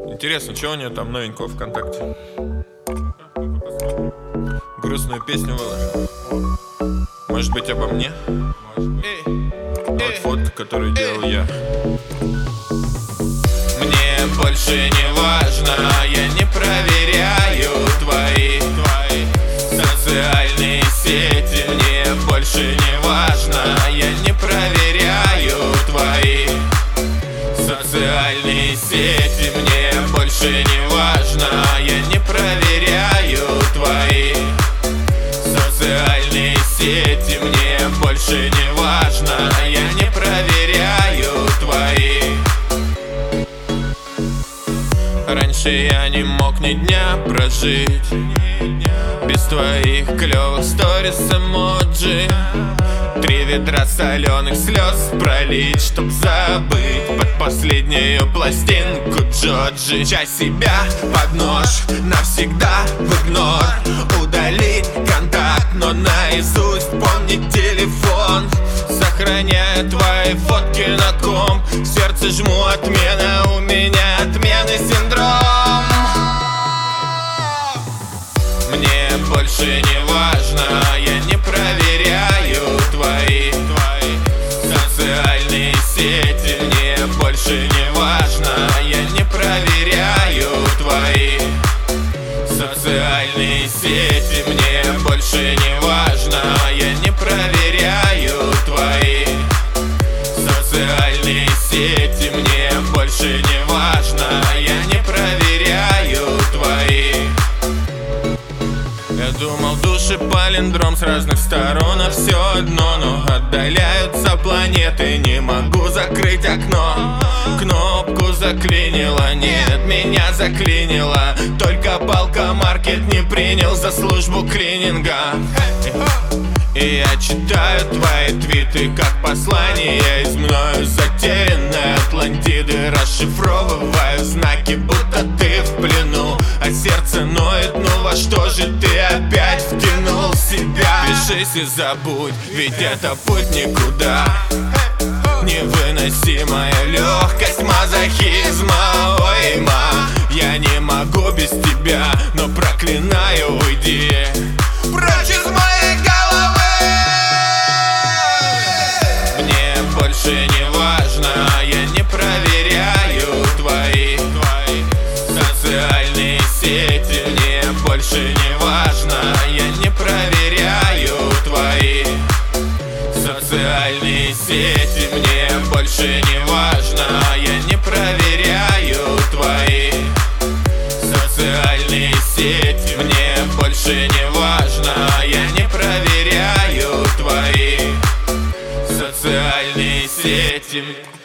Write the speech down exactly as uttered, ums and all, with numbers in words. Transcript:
Интересно, что у нее там новенького ВКонтакте? Грустную песню выложил. Может быть, обо мне? Вот фото, которую делал я. Мне больше не важно, я не проверяю твои, твои социальные сети. Мне больше не важно, я не проверяю твои социальные сети. Мне больше не важно, я не проверяю твои социальные сети. Мне больше не важно, я не проверяю твои. Раньше я не мог ни дня прожить без твоих клёвых сторис, эмоджи. Три ведра соленых слез пролить, чтоб забыть под последнюю пластинку Джоджи. Часть себя под нож, навсегда в игнор. Удалить контакт, но наизусть помнить телефон. Сохраняю твои фотки на ком. В сердце жму отмена, у меня отменный синдром. Мне больше не важно, я не проверяю твои, твои социальные сети. Мне больше не важно, я не проверяю твои социальные сети. Мне больше не важно, я не проверяю твои социальные сети. Мне больше не важно, я не проверяю твои. Я думал, души палиндром с разных сторон, а все одно. Но отдаляются планеты, не могу закрыть окно. Кнопку заклинило, нет, меня заклинило. Только Балка Маркет не принял за службу клининга. И я читаю твои твиты как послание из мною затерянной Атлантиды. Расшифровываю знаки, будто ты в плену, а сердце ноет, ну во что же ты опять втянул себя? Пишись и забудь, ведь это путь никуда. Невыносимая легкость мазохизма. Ой, ма, я не могу без тебя, но проклинаю, уйди прочь из моей головы. Мне больше не важно, я не проверяю твои, твои социальные сети. Мне больше не важно, я не проверяю твои социальные сети. Мне больше не важно, я не проверяю твои социальные сети. Мне больше не важно, я не проверяю твои социальные сети.